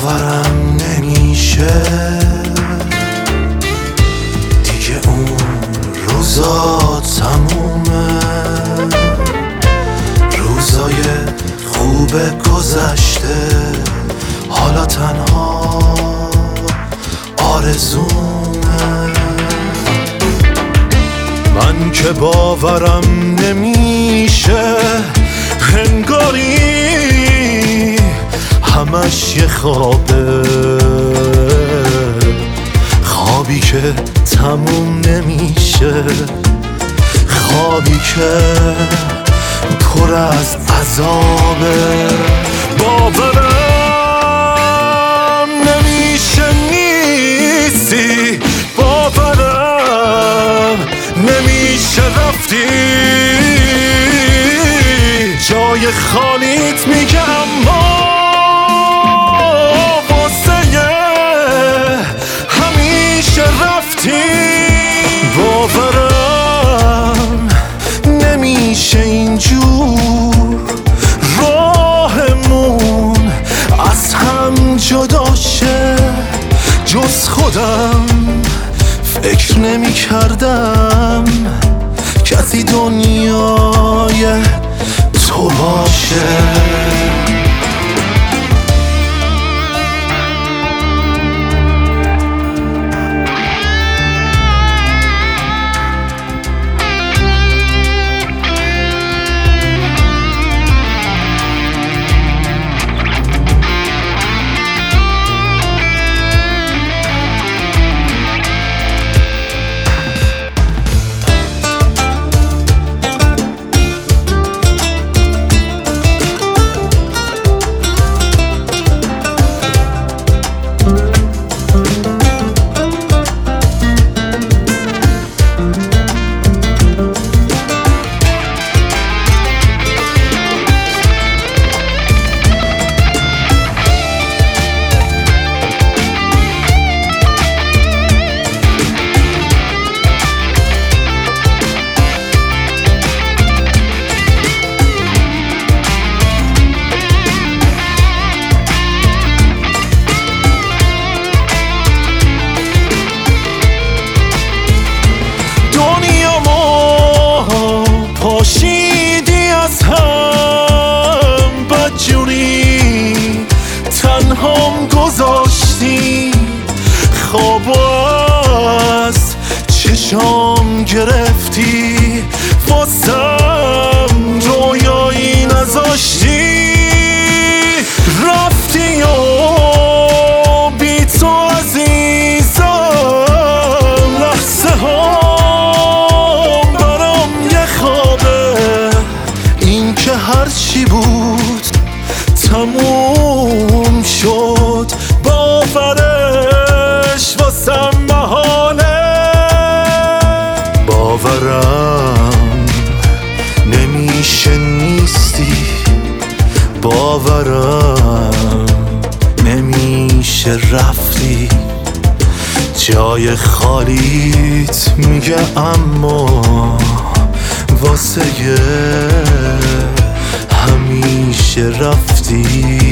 باورم نمیشه دیگه اون روزا تمومه، روزای خوب گذشته حالا تنها آرزومه. من که باورم نمیشه انگاری همش یه خوابه، خوابی که تموم نمیشه، خوابی که پر از عذابه. باورم نمیشه نیستی، باورم نمیشه رفتی، جای خالیت میگه اما همیشه رفتی. باورم نمیشه اینجور راهمون از هم جدا شه، جز خودم فکر نمی کردم کسی دنیای تو باشه. پاشیدی از هم بدجوری، تنهام گذاشتی، خواب از چشام گرفتی، واسم رویایی نذاشتی، رفتی و بی تو عزیزم لحظه ها هرچی بود تموم شد، باورش واسم محاله. باورم نمیشه نیستی، باورم نمیشه رفتی، جای خالیت میگه اما واسه همیشه رفتی.